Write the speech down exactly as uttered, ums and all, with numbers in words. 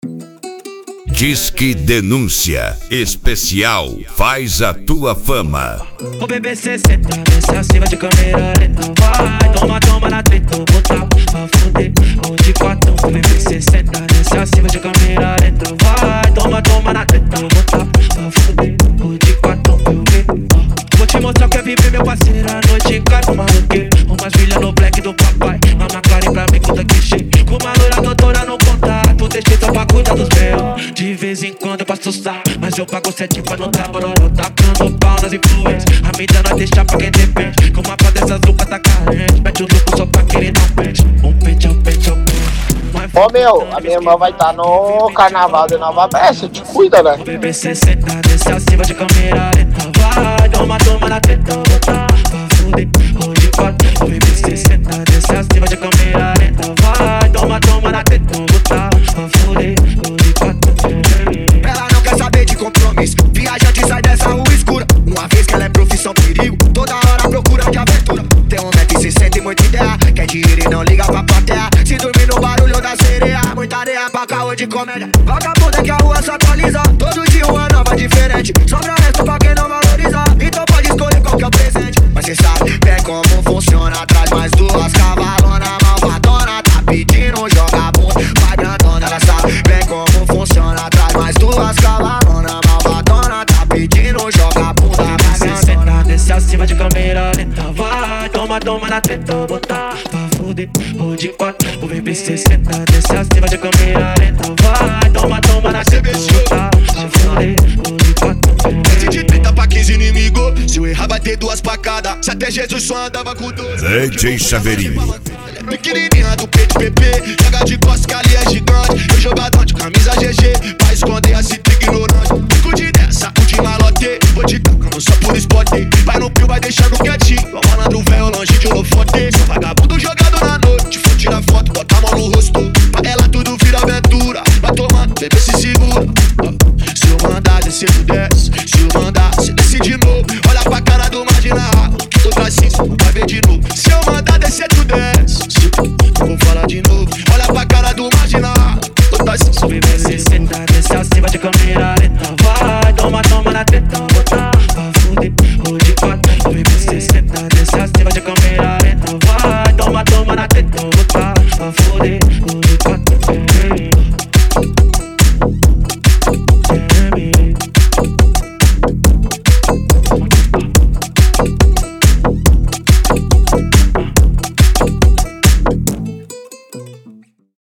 Disque Denúncia Especial Faz a Tua Fama. O bebê sessenta, desce acima de câmera lenta. Vai, toma, toma na treta, botar pra fuder. O de quatro, o bebê sessenta, desce acima de câmera lenta. Vai, toma, toma na treta, botar pra fuder. O de quatro, eu vi. Vou te mostrar o que é viver, meu parceiro. A noite cara, uma maluqueiro. Umas filhas no black do papai. Mama Karen pra mim, conta que cheio. Com uma loura doutora no contato. Deixei só pra cuidar dos meus. De vez em quando eu posso assustar, mas eu pago sete pra não dar bororó. Tacando pau nas influências. A mídia não deixa pra quem depende. Com uma pá dessas loucas tá carente. Mete o louco só pra querer dar um pente. Um pente, um pente, um pente. Ô meu, a minha irmã vai estar tá no carnaval de Nova Bessa, te cuida, né? O bebê sessenta, desce acima de câmera lenta. Vai, toma, toma na treta, botar pra fuder. O de quatro, o bebê sessenta, desce acima de câmera lenta. Vai, toma, toma na treta, botar pra fuder. O de quatro, ela não quer saber de compromisso. Viajante sai dessa rua escura. Uma vez que ela é profissão perigo, toda hora procura de aventura. Tem um metro e sessenta e muita ideia. Quer dinheiro e não liga pra plateia. Se dormir no barulho da sereia, muita areia pra caô de comédia. Vagabundo é que a rua se atualiza. Todo dia uma nova diferente. Sobra resto pra quem não valoriza. Então pode escolher qual que é o presente. Mas cê sabe bem como funciona. Traz mais duas cavalona malvadona. Tá pedindo, joga bunda, vai grandona. Ela sabe bem como funciona. Traz mais duas cavalona malvadona. Tá pedindo, joga bunda, vai grandona. desce acima de câmera lenta. Vai, toma, toma na treta, botar pra fuder. O de quatro, o bebê sessenta, desce acima de câmera lenta. Vai, toma, toma na treta, botar pra fuder. O de quatro, desce de trinta pra quinze inimigos. Se eu errar vai ter duas pacadas. Se até Jesus só andava com doze. D J Chaveirinho. Pequenininha do peito P P. Joga de costas que ali é gigante. Eu jogador de camisa G G. Pra esconder a cita ignorante. Fico de dessa, o de malote. Vou te tacando só por spot. Vai no pio, vai deixando quietinho. Ó malandro velho longe de holofote. Sou vagabundo jogado na noite. Vou tirar foto, bota a mão no rosto. Pra ela tudo vira aventura. Vai tomando, bebê se segura. Se eu mandar descer, tu desce.